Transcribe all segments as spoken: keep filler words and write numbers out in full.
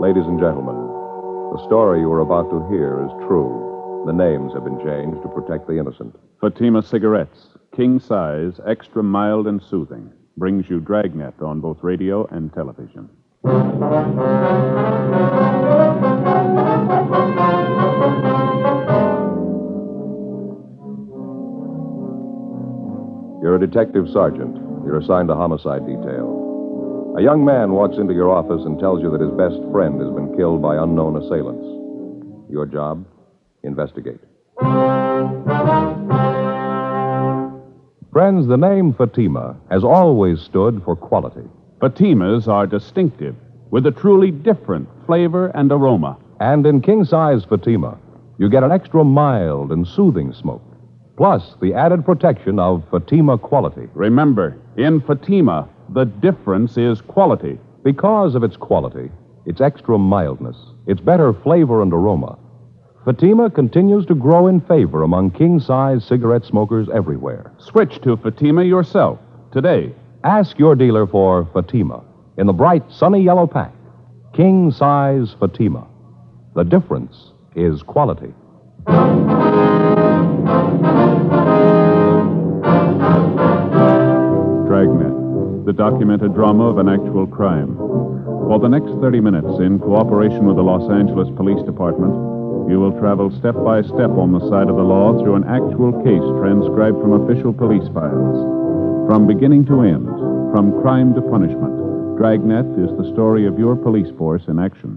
Ladies and gentlemen, the story you are about to hear is true. The names have been changed to protect the innocent. Fatima Cigarettes, king size, extra mild and soothing, brings you Dragnet on both radio and television. You're a detective sergeant. You're assigned to homicide detail. A young man walks into your office and tells you that his best friend has been killed by unknown assailants. Your job? Investigate. Friends, the name Fatima has always stood for quality. Fatimas are distinctive, with a truly different flavor and aroma. And in king-size Fatima, you get an extra mild and soothing smoke, plus the added protection of Fatima quality. Remember, in Fatima, the difference is quality. Because of its quality, its extra mildness, its better flavor and aroma, Fatima continues to grow in favor among king-size cigarette smokers everywhere. Switch to Fatima yourself today. Ask your dealer for Fatima in the bright, sunny yellow pack. King-size Fatima. The difference is quality. Dragnet, the documented drama of an actual crime. For the next thirty minutes, in cooperation with the Los Angeles Police Department, you will travel step by step on the side of the law through an actual case transcribed from official police files. From beginning to end, from crime to punishment, Dragnet is the story of your police force in action.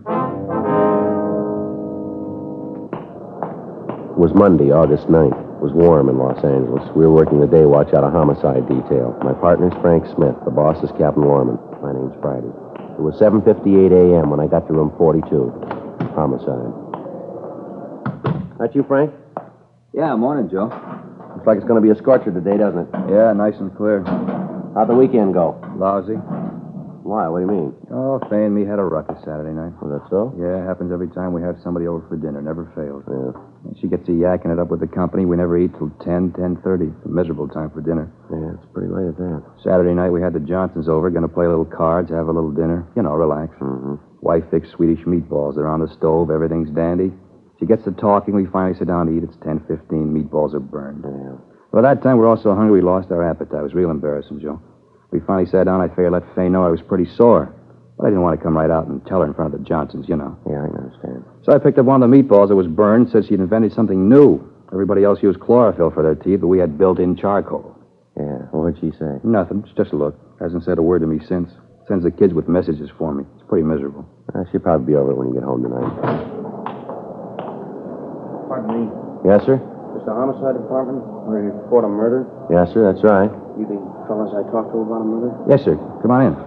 It was Monday, August ninth. It was warm in Los Angeles. We were working the day watch out of homicide detail. My partner's Frank Smith. The boss is Captain Warman. My name's Friday. It was seven fifty-eight a.m. when I got to room forty-two. Homicide. That you, Frank? Yeah, morning, Joe. Looks like it's going to be a scorcher today, doesn't it? Yeah, nice and clear. How'd the weekend go? Lousy. Why? What do you mean? Oh, Fay and me had a ruckus Saturday night. Oh, that so? Yeah, it happens every time we have somebody over for dinner. Never fails. Yeah. And she gets to yakking it up with the company. We never eat till ten, ten thirty. It's a miserable time for dinner. Yeah, it's pretty late at that. Saturday night, we had the Johnsons over, going to play a little cards, have a little dinner. You know, relax. Mm-hmm. Wife fixed Swedish meatballs. They're on the stove. Everything's dandy. She gets to talking. We finally sit down to eat. It's ten fifteen. Meatballs are burned. Yeah. By that time, we're all so hungry we lost our appetite. It was real embarrassing, Joe. We finally sat down. I figured let Fay know I was pretty sore. But I didn't want to come right out and tell her in front of the Johnsons, you know. Yeah, I understand. So I picked up one of the meatballs that was burned, said she'd invented something new. Everybody else used chlorophyll for their teeth, but we had built-in charcoal. Yeah, what'd she say? Nothing. It's just a look. Hasn't said a word to me since. Sends the kids with messages for me. It's pretty miserable. Uh, she'll probably be over it when you get home tonight. Pardon me. Yes, sir? Is the homicide department where you report a murder? Yes, sir, that's right. You the fellas I talked to about a murder? Yes, sir. Come on in.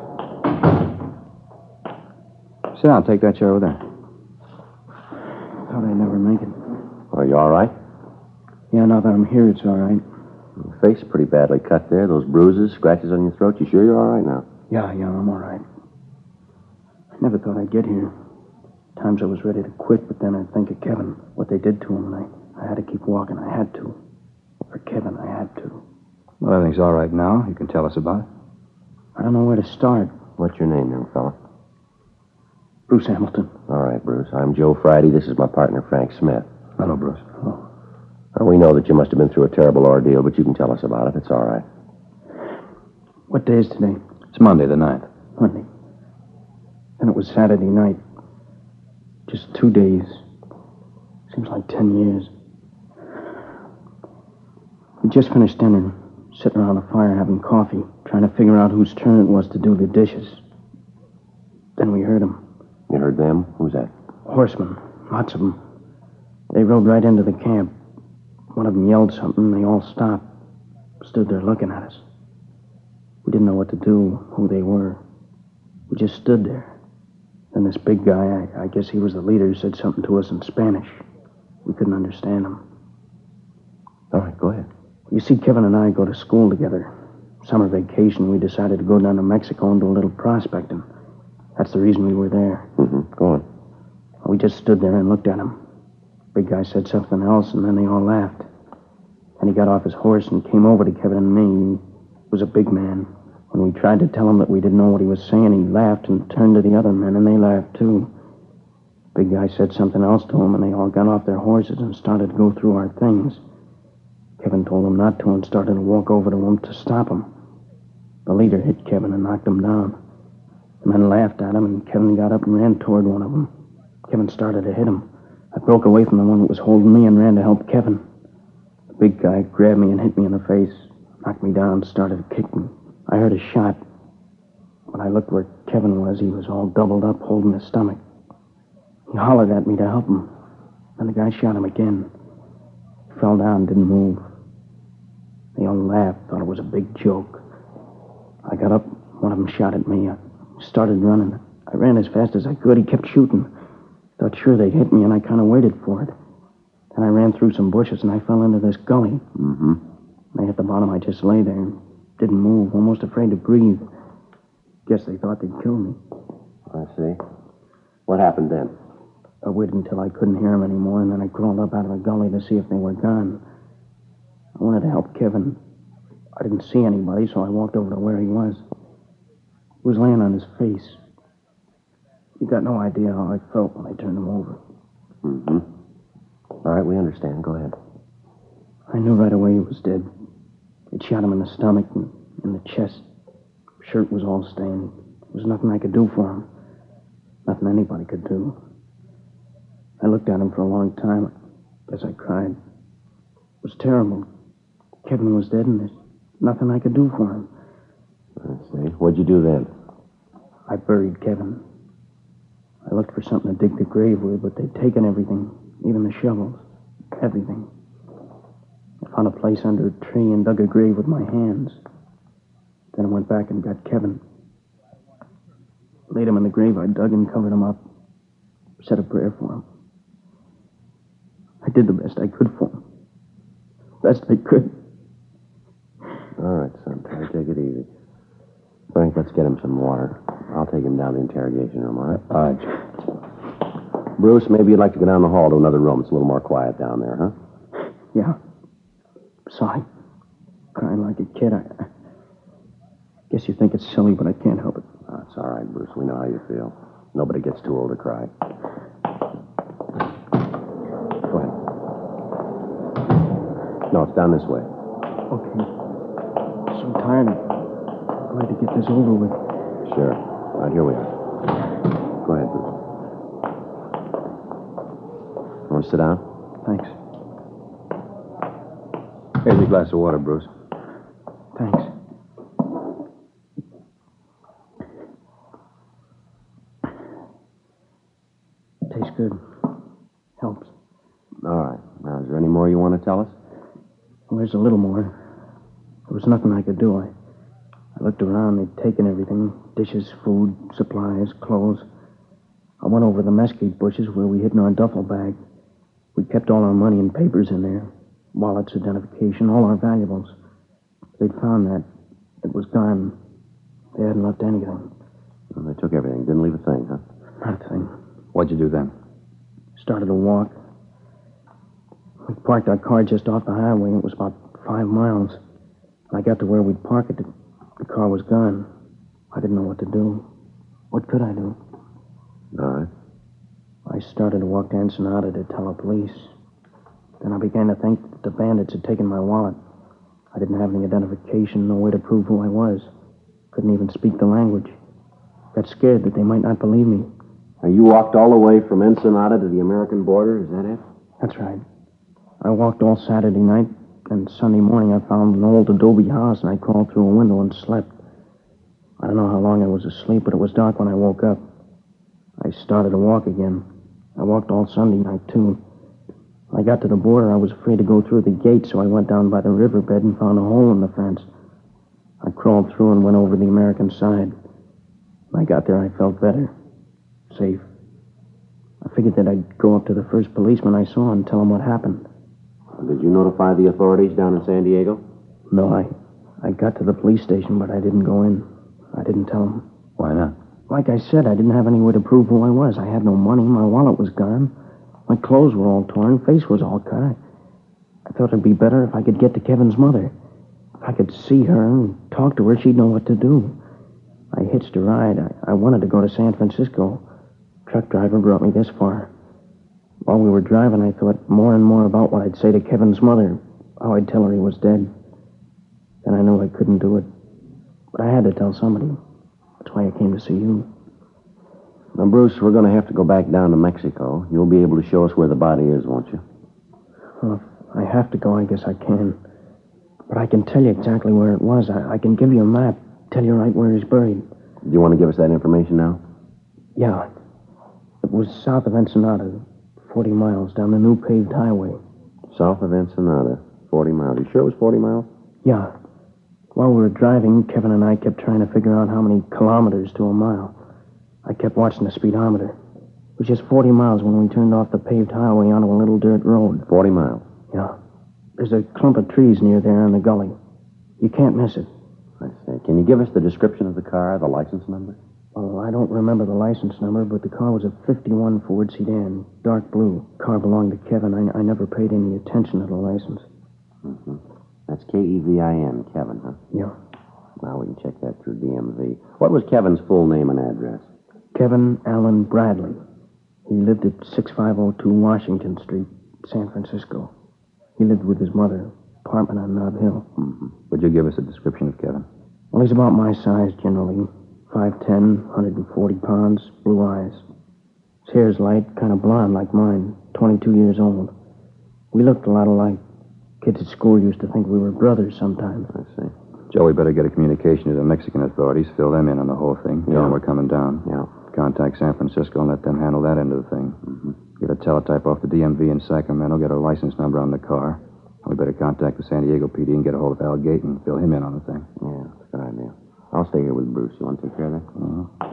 Sit down. Take that chair over there. Thought I'd never make it. Are you all right? Yeah, now that I'm here, it's all right. Your face is pretty badly cut there. Those bruises, scratches on your throat. You sure you're all right now? Yeah, yeah, I'm all right. I never thought I'd get here. Times I was ready to quit, but then I'd think of Kevin, what they did to him, and I, I had to keep walking. I had to. For Kevin, I had to. Well, everything's all right now. You can tell us about it. I don't know where to start. What's your name, young fella? Bruce Hamilton. All right, Bruce. I'm Joe Friday. This is my partner, Frank Smith. Hello, Bruce. Oh. Now, we know that you must have been through a terrible ordeal, but you can tell us about it. It's all right. What day is today? It's Monday the ninth. Monday. Then it was Saturday night. Just two days. Seems like ten years. We just finished dinner, sitting around a fire having coffee, trying to figure out whose turn it was to do the dishes. Then we heard them. You heard them? Who's that? Horsemen. Lots of them. They rode right into the camp. One of them yelled something, and they all stopped. Stood there looking at us. We didn't know what to do, who they were. We just stood there. Then this big guy, I, I guess he was the leader, said something to us in Spanish. We couldn't understand him. All right, go ahead. You see, Kevin and I go to school together. Summer vacation, we decided to go down to Mexico and do a little prospecting. That's the reason we were there. Mm-hmm. Go on. We just stood there and looked at him. Big guy said something else, and then they all laughed. Then he got off his horse and came over to Kevin and me. He was a big man. When we tried to tell him that we didn't know what he was saying, he laughed and turned to the other men, and they laughed, too. Big guy said something else to him, and they all got off their horses and started to go through our things. Kevin told them not to and started to walk over to him to stop him. The leader hit Kevin and knocked him down. The men laughed at him, and Kevin got up and ran toward one of them. Kevin started to hit him. I broke away from the one that was holding me and ran to help Kevin. The big guy grabbed me and hit me in the face, knocked me down, and started to kick me. I heard a shot. When I looked where Kevin was, he was all doubled up, holding his stomach. He hollered at me to help him. Then the guy shot him again. He fell down and didn't move. They all laughed, thought it was a big joke. I got up. One of them shot at me. I started running. I ran as fast as I could. He kept shooting. Thought sure they'd hit me, and I kind of waited for it. Then I ran through some bushes, and I fell into this gully. Mm-hmm. When I hit the bottom, I just lay there and didn't move, almost afraid to breathe. Guess they thought they'd kill me. I see. What happened then? I waited until I couldn't hear them anymore, and then I crawled up out of the gully to see if they were gone. I wanted to help Kevin. I didn't see anybody, so I walked over to where he was. He was laying on his face. You got no idea how I felt when I turned him over. Mm-hmm. All right, we understand. Go ahead. I knew right away he was dead. It shot him in the stomach and in the chest. Shirt was all stained. There was nothing I could do for him. Nothing anybody could do. I looked at him for a long time. I guess I cried. It was terrible. Kevin was dead, and there's nothing I could do for him. I see. What'd you do then? I buried Kevin. I looked for something to dig the grave with, but they'd taken everything, even the shovels. Everything. I found a place under a tree and dug a grave with my hands. Then I went back and got Kevin. Laid him in the grave I dug and covered him up. Said a prayer for him. I did the best I could for him. Best I could. All right, son. Try to take it easy. Frank, let's get him some water. I'll take him down to the interrogation room, all right? All right. Bruce, maybe you'd like to go down the hall to another room. It's a little more quiet down there, huh? Yeah. Sorry. Crying like a kid. I, I guess you think it's silly, but I can't help it. Oh, it's all right, Bruce. We know how you feel. Nobody gets too old to cry. Go ahead. No, it's down this way. Okay. I'm so tired. I'm glad to get this over with. Sure. All right, here we are. Go ahead, Bruce. Want to sit down? Thanks. Here's a glass of water, Bruce. Thanks. Tastes good. Helps. All right. Now, is there any more you want to tell us? Well, there's a little more. There was nothing I could do. I, I looked around. They'd taken everything. Dishes, food, supplies, clothes. I went over the mesquite bushes where we hid in our duffel bag. We kept all our money and papers in there. Wallets, identification, all our valuables. They'd found that. It was gone. They hadn't left anything. Well, they took everything. Didn't leave a thing, huh? Not a thing. What'd you do then? Started to walk. We parked our car just off the highway. It was about five miles. When I got to where we'd park it, the car was gone. I didn't know what to do. What could I do? All right. I started to walk to Ensenada to tell the police. Then I began to think that the bandits had taken my wallet. I didn't have any identification, no way to prove who I was. Couldn't even speak the language. Got scared that they might not believe me. Now, you walked all the way from Ensenada to the American border, is that it? That's right. I walked all Saturday night, and Sunday morning I found an old adobe house, and I crawled through a window and slept. I don't know how long I was asleep, but it was dark when I woke up. I started to walk again. I walked all Sunday night, too. When I got to the border, I was afraid to go through the gate, so I went down by the riverbed and found a hole in the fence. I crawled through and went over the American side. When I got there, I felt better. Safe. I figured that I'd go up to the first policeman I saw and tell him what happened. Did you notify the authorities down in San Diego? No, I, I got to the police station, but I didn't go in. I didn't tell them. Why not? Like I said, I didn't have any way to prove who I was. I had no money. My wallet was gone. My clothes were all torn. Face was all cut. I, I thought it'd be better if I could get to Kevin's mother. If I could see her and talk to her, she'd know what to do. I hitched a ride. I, I wanted to go to San Francisco. truck driver brought me this far. While we were driving, I thought more and more about what I'd say to Kevin's mother, how I'd tell her he was dead. Then I knew I couldn't do it. But I had to tell somebody. That's why I came to see you. Now, Bruce, we're going to have to go back down to Mexico. You'll be able to show us where the body is, won't you? Well, if I have to go, I guess I can. But I can tell you exactly where it was. I, I can give you a map, tell you right where he's buried. Do you want to give us that information now? Yeah. It was south of Ensenada, forty miles down the new paved highway. South of Ensenada, forty miles. You sure it was forty miles? Yeah. While we were driving, Kevin and I kept trying to figure out how many kilometers to a mile. I kept watching the speedometer. It was just forty miles when we turned off the paved highway onto a little dirt road. forty miles. Yeah. There's a clump of trees near there in the gully. You can't miss it. I see. Can you give us the description of the car, the license number? Oh, I don't remember the license number, but the car was a fifty-one Ford sedan, dark blue. Car belonged to Kevin. I, I never paid any attention to the license. Mm-hmm. That's K E V I N, Kevin, huh? Yeah. Now we can check that through D M V. What was Kevin's full name and address? Kevin Allen Bradley. He lived at sixty-five oh two Washington Street, San Francisco. He lived with his mother, apartment on Nob Hill. Mm-hmm. Would you give us a description of Kevin? Well, he's about my size, generally. five ten, one hundred forty pounds, blue eyes. His hair's light, kind of blonde like mine, twenty-two years old. We looked a lot alike. Kids at school used to think we were brothers sometimes. I see. Joe, we better get a communication to the Mexican authorities, fill them in on the whole thing. Tell Yeah. them we're coming down. Yeah. Contact San Francisco and let them handle that end of the thing. Mm-hmm. Get a teletype off the D M V in Sacramento, get a license number on the car. We better contact the San Diego P D and get a hold of Al Gate and fill him in on the thing. Yeah, that's a good idea. I'll stay here with Bruce. You want to take care of that? Uh-huh.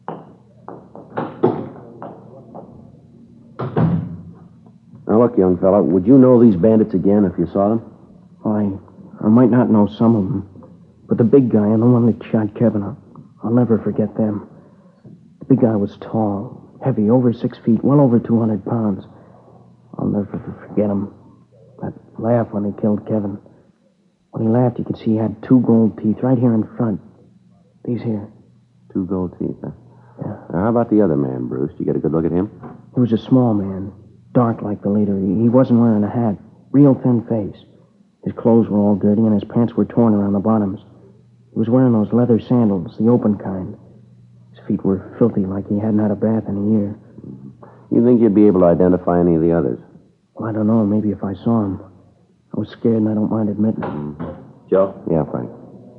Now, look, young fella, would you know these bandits again if you saw them? Well, I, I might not know some of them, but the big guy and the one that shot Kevin, I'll, I'll never forget them. The big guy was tall, heavy, over six feet, well over two hundred pounds. I'll never forget him. That laugh when they killed Kevin. When he laughed, you could see he had two gold teeth right here in front. These here. Two gold teeth, huh? Yeah. Now, how about the other man, Bruce? Did you get a good look at him? He was a small man, dark like the leader. He, he wasn't wearing a hat, real thin face. His clothes were all dirty, and his pants were torn around the bottoms. He was wearing those leather sandals, the open kind. His feet were filthy, like he hadn't had a bath in a year. You think you'd be able to identify any of the others? Well, I don't know. Maybe if I saw him. I was scared, and I don't mind admitting it. Joe? Yeah, Frank.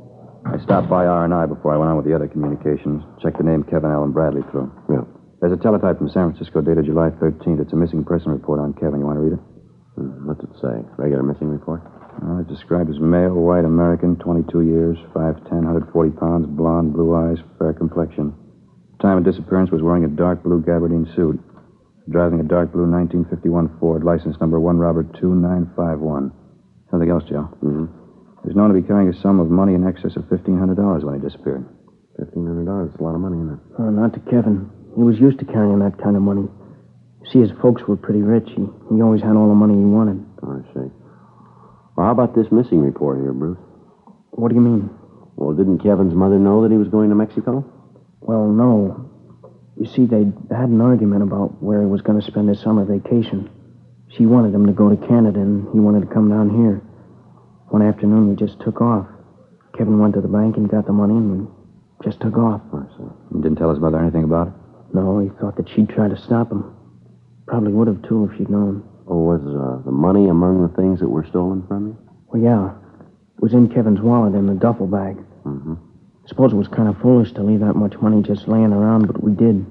I stopped by R and I before I went on with the other communications. Checked the name Kevin Allen Bradley through. Yeah. There's a teletype from San Francisco dated July thirteenth. It's a missing person report on Kevin. You want to read it? Hmm, what's it say? Regular missing report? Uh, it's described as male, white American, twenty-two years, five ten, one hundred forty pounds, blonde, blue eyes, fair complexion. Time of disappearance was wearing a dark blue gabardine suit. Driving a dark blue nineteen fifty-one Ford, license number one Robert two nine five one. Something else, Joe. Mm-hmm. He was known to be carrying a sum of money in excess of fifteen hundred dollars when he disappeared. fifteen hundred dollars. That's a lot of money, isn't it? Uh, not to Kevin. He was used to carrying that kind of money. See, his folks were pretty rich. He, he always had all the money he wanted. Oh, I see. Well, how about this missing report here, Bruce? What do you mean? Well, didn't Kevin's mother know that he was going to Mexico? Well, no. You see, they had an argument about where he was going to spend his summer vacation. She wanted him to go to Canada, and he wanted to come down here. One afternoon, we just took off. Kevin went to the bank and got the money, and we just took off. I see. You didn't tell his mother anything about it? No, he thought that she'd try to stop him. Probably would have, too, if she'd known. Oh, was uh, the money among the things that were stolen from you? Well, yeah. It was in Kevin's wallet in the duffel bag. Mm-hmm. I suppose it was kind of foolish to leave that much money just laying around, but we did.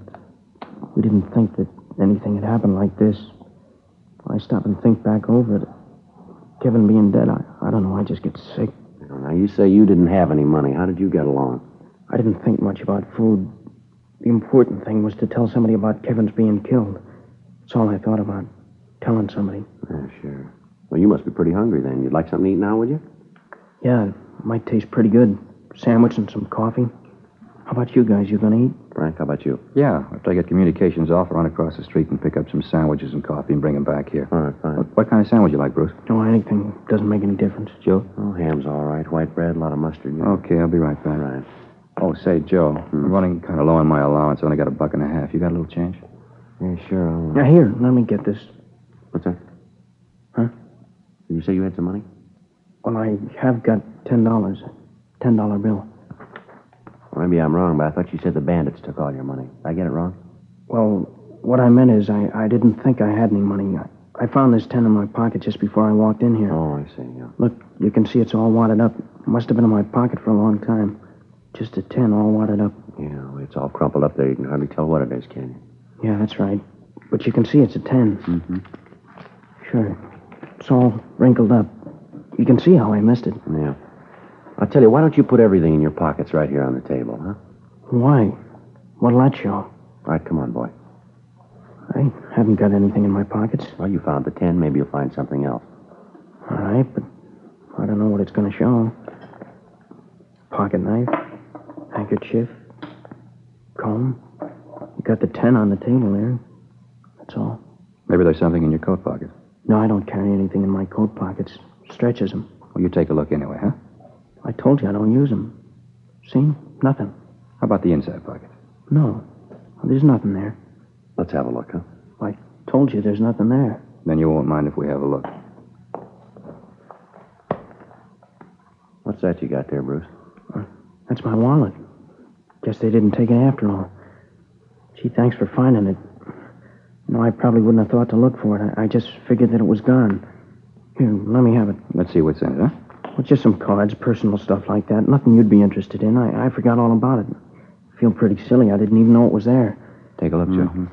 We didn't think that anything had happened like this. I stop and think back over it. Kevin being dead, I, I don't know, I just get sick. Now, you say you didn't have any money. How did you get along? I didn't think much about food. The important thing was to tell somebody about Kevin's being killed. That's all I thought about, telling somebody. Yeah, sure. Well, you must be pretty hungry then. You'd like something to eat now, would you? Yeah, it might taste pretty good. Sandwich and some coffee. How about you guys? You gonna eat? Frank, how about you? Yeah. After I get communications off, I'll run across the street and pick up some sandwiches and coffee and bring them back here. All right, fine. What, what kind of sandwich you like, Bruce? No, anything doesn't make any difference. Joe? Oh, ham's all right. White bread, a lot of mustard. You know. Okay, I'll be right back. All right. Oh, say, Joe, I'm running kind of low on my allowance. I only got a buck and a half. You got a little change? Yeah, sure. I'll... Now, here, let me get this. What's that? Huh? Did you say you had some money? Well, I have got ten dollars. ten dollar bill. Well, maybe I'm wrong, but I thought you said the bandits took all your money. Did I get it wrong? Well, what I meant is I, I didn't think I had any money. I, I found this ten in my pocket just before I walked in here. Oh, I see, yeah. Look, you can see it's all wadded up. Must have been in my pocket for a long time. Just a ten all wadded up. Yeah, well, it's all crumpled up there. You can hardly tell what it is, can you? Yeah, that's right. But you can see it's a ten. Mm-hmm. Sure. It's all wrinkled up. You can see how I missed it. Yeah. I'll tell you, why don't you put everything in your pockets right here on the table, huh? Why? What'll that show? All right, come on, boy. I haven't got anything in my pockets. Well, you found the ten. Maybe you'll find something else. All right, but I don't know what it's going to show. Pocket knife, handkerchief, comb. You got the ten on the table there. That's all. Maybe there's something in your coat pocket. No, I don't carry anything in my coat pockets. Stretches them. Well, you take a look anyway, huh? I told you I don't use them. See? Nothing. How about the inside pocket? No. There's nothing there. Let's have a look, huh? I told you there's nothing there. Then you won't mind if we have a look. What's that you got there, Bruce? Uh, that's my wallet. Guess they didn't take it after all. Gee, thanks for finding it. No, I probably wouldn't have thought to look for it. I, I just figured that it was gone. Here, let me have it. Let's see what's in it, huh? Well, just some cards, personal stuff like that. Nothing you'd be interested in. I, I forgot all about it. I feel pretty silly. I didn't even know it was there. Take a look, Joe. Mm-hmm.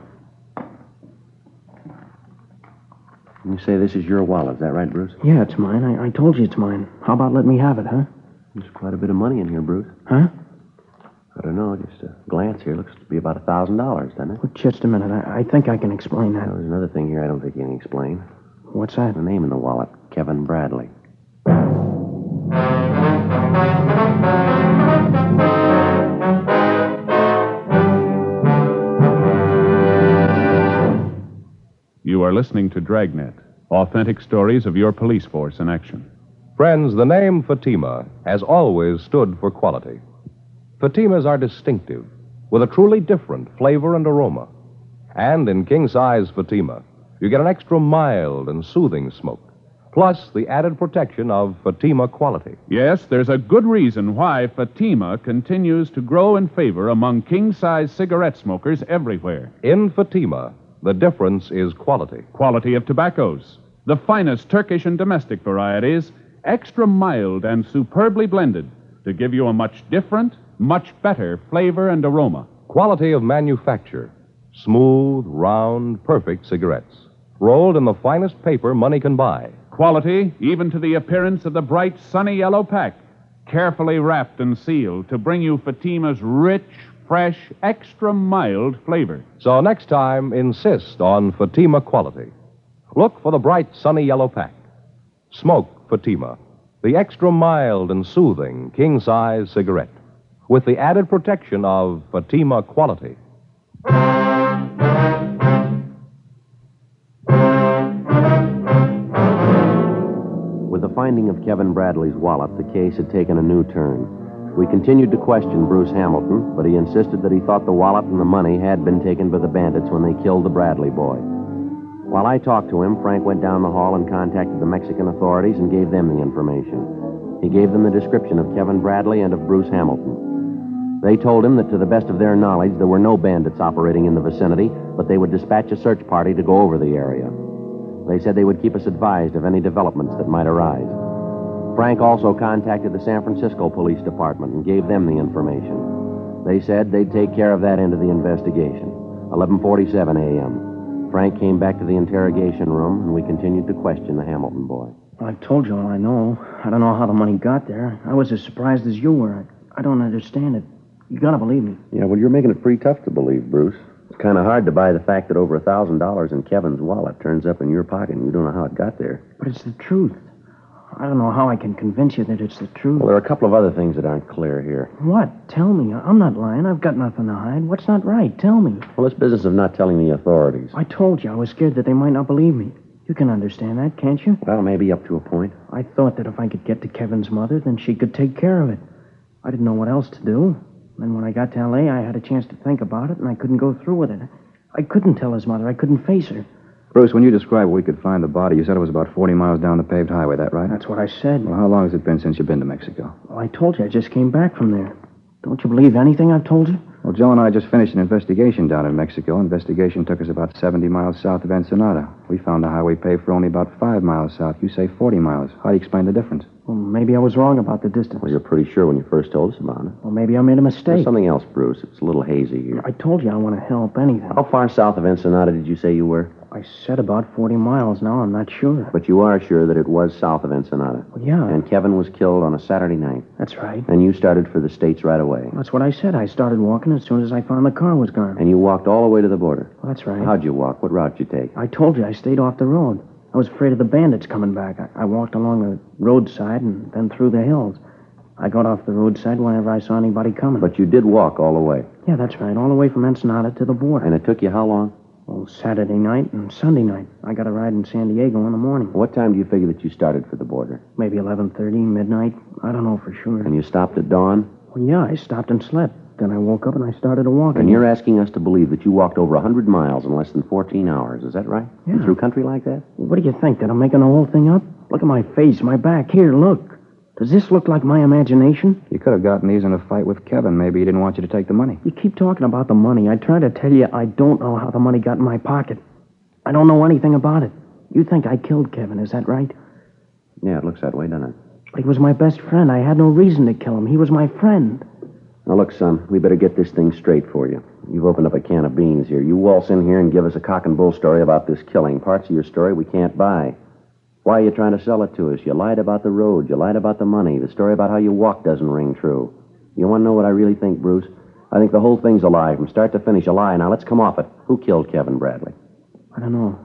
You say this is your wallet, is that right, Bruce? Yeah, it's mine. I, I told you it's mine. How about letting me have it, huh? There's quite a bit of money in here, Bruce. Huh? I don't know, just a glance here. Looks to be about a thousand dollars, doesn't it? Well, just a minute. I, I think I can explain that. Well, there's another thing here I don't think you can explain. What's that? The name in the wallet, Kevin Bradley. You are listening to Dragnet, authentic stories of your police force in action. Friends, the name Fatima has always stood for quality. Fatimas are distinctive, with a truly different flavor and aroma. And in king-size Fatima, you get an extra mild and soothing smoke, plus the added protection of Fatima quality. Yes, there's a good reason why Fatima continues to grow in favor among king-size cigarette smokers everywhere. In Fatima, the difference is quality. Quality of tobaccos, the finest Turkish and domestic varieties, extra mild and superbly blended to give you a much different, much better flavor and aroma. Quality of manufacture. Smooth, round, perfect cigarettes. Rolled in the finest paper money can buy. Quality, even to the appearance of the bright, sunny yellow pack. Carefully wrapped and sealed to bring you Fatima's rich, fresh, extra mild flavor. So next time, insist on Fatima quality. Look for the bright, sunny yellow pack. Smoke Fatima, the extra mild and soothing king-size cigarette, with the added protection of Fatima quality. With the finding of Kevin Bradley's wallet, the case had taken a new turn. We continued to question Bruce Hamilton, but he insisted that he thought the wallet and the money had been taken by the bandits when they killed the Bradley boy. While I talked to him, Frank went down the hall and contacted the Mexican authorities and gave them the information. He gave them the description of Kevin Bradley and of Bruce Hamilton. They told him that to the best of their knowledge, there were no bandits operating in the vicinity, but they would dispatch a search party to go over the area. They said they would keep us advised of any developments that might arise. Frank also contacted the San Francisco Police Department and gave them the information. They said they'd take care of that end of the investigation. eleven forty-seven a.m. Frank came back to the interrogation room, and we continued to question the Hamilton boy. Well, I've told you all I know. I don't know how the money got there. I was as surprised as you were. I, I don't understand it. You gotta believe me. Yeah, well, you're making it pretty tough to believe, Bruce. It's kind of hard to buy the fact that over a thousand dollars in Kevin's wallet turns up in your pocket and you don't know how it got there. But it's the truth. I don't know how I can convince you that it's the truth. Well, there are a couple of other things that aren't clear here. What? Tell me. I'm not lying. I've got nothing to hide. What's not right? Tell me. Well, this business of not telling the authorities. I told you I was scared that they might not believe me. You can understand that, can't you? Well, maybe up to a point. I thought that if I could get to Kevin's mother, then she could take care of it. I didn't know what else to do. Then when I got to L A, I had a chance to think about it, and I couldn't go through with it. I couldn't tell his mother. I couldn't face her. Bruce, when you described where we could find the body, you said it was about forty miles down the paved highway, that right? That's what I said. Well, how long has it been since you've been to Mexico? Well, I told you I just came back from there. Don't you believe anything I've told you? Well, Joe and I just finished an investigation down in Mexico. Investigation took us about seventy miles south of Ensenada. We found a highway paved for only about five miles south. You say forty miles. How do you explain the difference? Well, maybe I was wrong about the distance. Well, you're pretty sure when you first told us about it. Well, maybe I made a There's mistake. something else, Bruce. It's a little hazy here. I told you I want to help anything. How far south of Ensenada did you say you were? I said about forty miles. Now I'm not sure. But you are sure that it was south of Ensenada. Well, yeah. And Kevin was killed on a Saturday night. That's right. And you started for the States right away. That's what I said. I started walking as soon as I found the car was gone. And you walked all the way to the border. Well, that's right. How'd you walk? What route did you take? I told you I stayed off the road. I was afraid of the bandits coming back. I, I walked along the roadside and then through the hills. I got off the roadside whenever I saw anybody coming. But you did walk all the way. Yeah, that's right. All the way from Ensenada to the border. And it took you how long? Well, Saturday night and Sunday night. I got a ride in San Diego in the morning. What time do you figure that you started for the border? Maybe eleven thirty, midnight. I don't know for sure. And you stopped at dawn? Well, yeah, I stopped and slept. Then I woke up and I started to walk. And you're asking us to believe that you walked over one hundred miles in less than fourteen hours. Is that right? Yeah. And through country like that? What do you think? That I'm making the whole thing up? Look at my face, my back. Here, look. Does this look like my imagination? You could have gotten these in a fight with Kevin. Maybe he didn't want you to take the money. You keep talking about the money. I try to tell you I don't know how the money got in my pocket. I don't know anything about it. You think I killed Kevin, is that right? Yeah, it looks that way, doesn't it? But he was my best friend. I had no reason to kill him. He was my friend. Now, look, son, we better get this thing straight for you. You've opened up a can of beans here. You waltz in here and give us a cock and bull story about this killing. Parts of your story we can't buy. Why are you trying to sell it to us? You lied about the road. You lied about the money. The story about how you walked doesn't ring true. You want to know what I really think, Bruce? I think the whole thing's a lie, from start to finish, a lie. Now, let's come off it. Who killed Kevin Bradley? I don't know.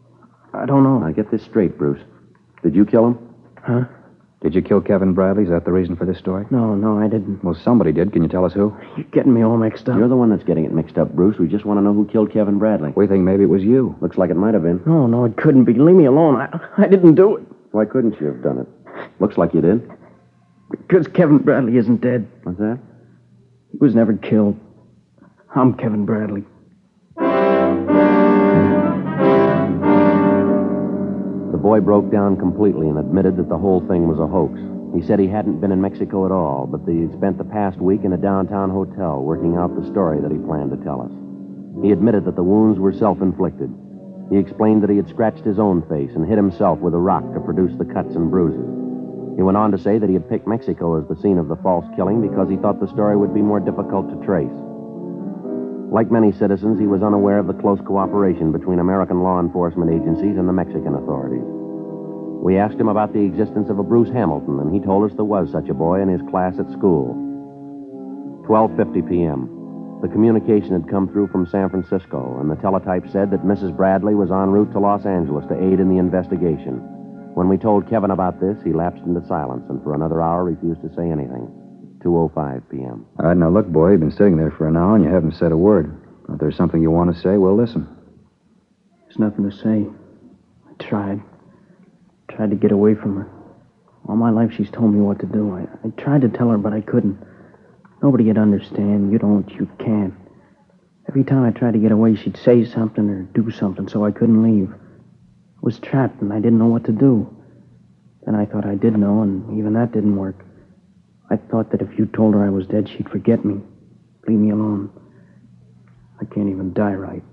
I don't know. Now, get this straight, Bruce. Did you kill him? Huh? Did you kill Kevin Bradley? Is that the reason for this story? No, no, I didn't. Well, somebody did. Can you tell us who? You're getting me all mixed up. You're the one that's getting it mixed up, Bruce. We just want to know who killed Kevin Bradley. We think maybe it was you. Looks like it might have been. No, no, it couldn't be. Leave me alone. I, I didn't do it. Why couldn't you have done it? Looks like you did. Because Kevin Bradley isn't dead. What's that? He was never killed. I'm Kevin Bradley. The boy broke down completely and admitted that the whole thing was a hoax. He said he hadn't been in Mexico at all, but that he'd spent the past week in a downtown hotel working out the story that he planned to tell us. He admitted that the wounds were self-inflicted. He explained that he had scratched his own face and hit himself with a rock to produce the cuts and bruises. He went on to say that he had picked Mexico as the scene of the false killing because he thought the story would be more difficult to trace. Like many citizens, he was unaware of the close cooperation between American law enforcement agencies and the Mexican authorities. We asked him about the existence of a Bruce Hamilton, and he told us there was such a boy in his class at school. twelve fifty p.m. The communication had come through from San Francisco, and the teletype said that Missus Bradley was en route to Los Angeles to aid in the investigation. When we told Kevin about this, he lapsed into silence and for another hour refused to say anything. two oh five p.m. All right, now look, boy, you've been sitting there for an hour and you haven't said a word. If there's something you want to say, we'll listen. There's nothing to say. I tried. Tried to get away from her. All my life she's told me what to do. I, I tried to tell her, but I couldn't. Nobody would understand. You don't, you can't. Every time I tried to get away, she'd say something or do something, so I couldn't leave. I was trapped, and I didn't know what to do. Then I thought I did know, and even that didn't work. I thought that if you told her I was dead, she'd forget me. Leave me alone. I can't even die right.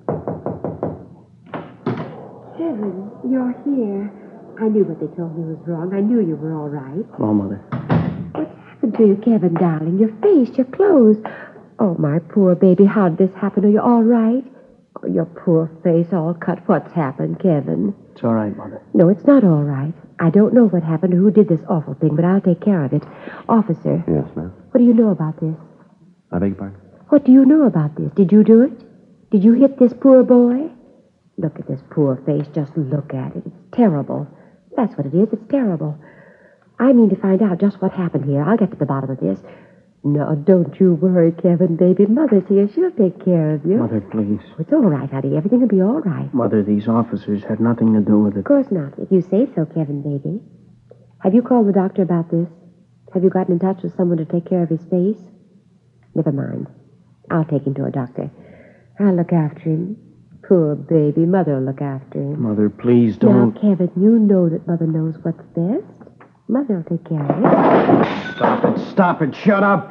Kevin, you're here. I knew what they told me was wrong. I knew you were all right. Hello, Mother. What's happened to you, Kevin, darling? Your face, your clothes. Oh, my poor baby, how did this happen? Are you all right? Oh, your poor face all cut. What's happened, Kevin? It's all right, Mother. No, it's not all right. I don't know what happened or who did this awful thing, but I'll take care of it. Officer. Yes, ma'am. What do you know about this? I beg your pardon? What do you know about this? Did you do it? Did you hit this poor boy? Look at this poor face. Just look at it. It's terrible. That's what it is. It's terrible. I mean to find out just what happened here. I'll get to the bottom of this. No, don't you worry, Kevin, baby. Mother's here. She'll take care of you. Mother, please. It's all right, honey. Everything will be all right. Mother, these officers had nothing to do with it. Of course not. If you say so, Kevin, baby. Have you called the doctor about this? Have you gotten in touch with someone to take care of his face? Never mind. I'll take him to a doctor. I'll look after him. Poor baby. Mother'll look after him. Mother, please don't. Now, Kevin, you know that Mother knows what's best. Mother'll take care of it. Stop it. Stop it. Shut up.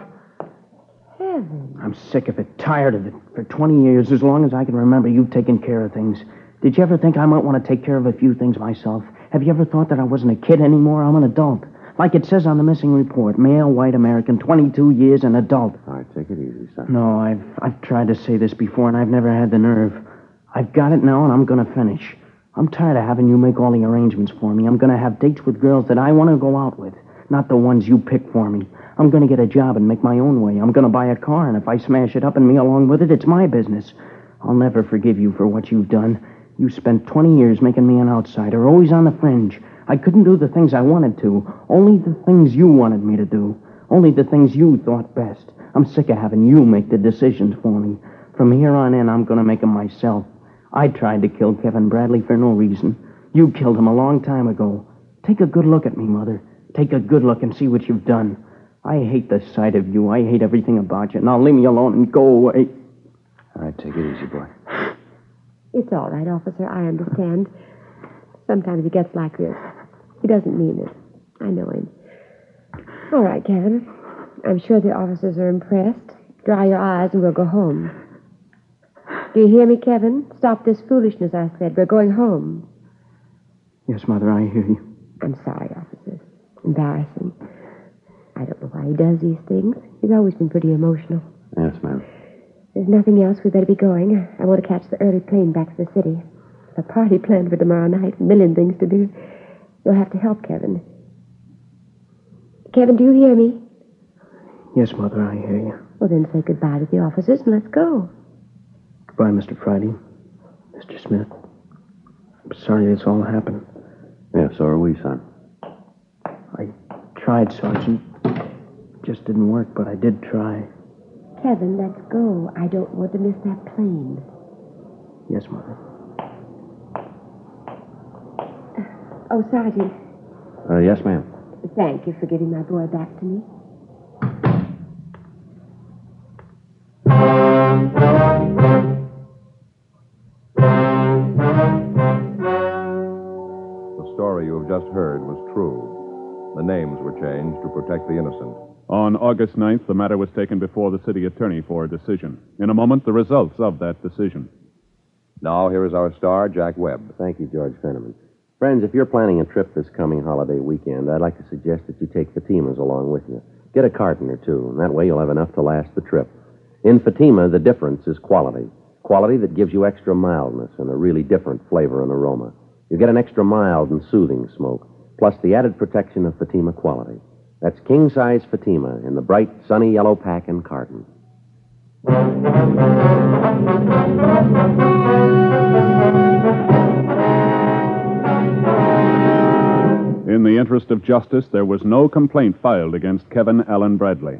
Kevin. I'm sick of it. Tired of it. For twenty years, as long as I can remember, you've taken care of things. Did you ever think I might want to take care of a few things myself? Have you ever thought that I wasn't a kid anymore? I'm an adult. Like it says on the missing report, male, white American, twenty-two years, an adult. All right, take it easy, son. No, I've I've tried to say this before, and I've never had the nerve. I've got it now, and I'm going to finish. I'm tired of having you make all the arrangements for me. I'm going to have dates with girls that I want to go out with, not the ones you pick for me. I'm going to get a job and make my own way. I'm going to buy a car, and if I smash it up and me along with it, it's my business. I'll never forgive you for what you've done. You spent twenty years making me an outsider, always on the fringe. I couldn't do the things I wanted to. Only the things you wanted me to do. Only the things you thought best. I'm sick of having you make the decisions for me. From here on in, I'm going to make them myself. I tried to kill Kevin Bradley for no reason. You killed him a long time ago. Take a good look at me, Mother. Take a good look and see what you've done. I hate the sight of you. I hate everything about you. Now leave me alone and go away. All right, take it easy, boy. It's all right, officer. I understand. Sometimes he gets like this. He doesn't mean it. I know him. All right, Kevin. I'm sure the officers are impressed. Dry your eyes and we'll go home. Do you hear me, Kevin? Stop this foolishness, I said. We're going home. Yes, Mother, I hear you. I'm sorry, officers. Embarrassing. I don't know why he does these things. He's always been pretty emotional. Yes, ma'am. There's nothing else. We better be going. I want to catch the early plane back to the city. A party planned for tomorrow night. A million things to do. You'll have to help Kevin. Kevin, do you hear me? Yes, Mother, I hear you. Well, then say goodbye to the officers and let's go. Goodbye, Mister Friday. Mister Smith. I'm sorry this all happened. Yeah, so are we, son. I tried, Sergeant. Just didn't work, but I did try. Kevin, let's go. I don't want to miss that plane. Yes, Mother. Oh, Sergeant. Uh, yes, ma'am. Thank you for giving my boy back to me. The story you have just heard was true. The names were changed to protect the innocent. On August ninth, the matter was taken before the city attorney for a decision. In a moment, the results of that decision. Now, here is our star, Jack Webb. Thank you, George Fenneman. Friends, if you're planning a trip this coming holiday weekend, I'd like to suggest that you take Fatima's along with you. Get a carton or two, and that way you'll have enough to last the trip. In Fatima, the difference is quality. Quality that gives you extra mildness and a really different flavor and aroma. You get an extra mild and soothing smoke, plus the added protection of Fatima quality. That's king-size Fatima in the bright, sunny yellow pack and carton. In the interest of justice, there was no complaint filed against Kevin Allen Bradley.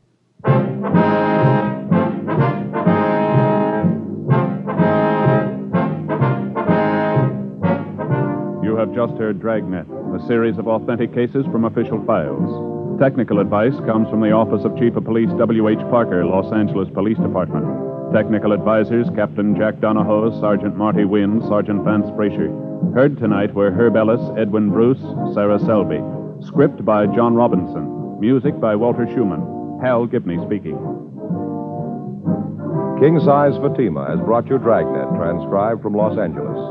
You have just heard Dragnet, a series of authentic cases from official files. Technical advice comes from the Office of Chief of Police W H. Parker, Los Angeles Police Department. Technical advisors Captain Jack Donahoe, Sergeant Marty Wynn, Sergeant Vance Brasher. Heard tonight were Herb Ellis, Edwin Bruce, Sarah Selby. Script by John Robinson. Music by Walter Schumann. Hal Gibney speaking. King Size Fatima has brought you Dragnet, transcribed from Los Angeles.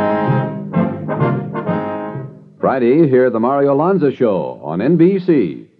Friday, hear the Mario Lanza Show on N B C.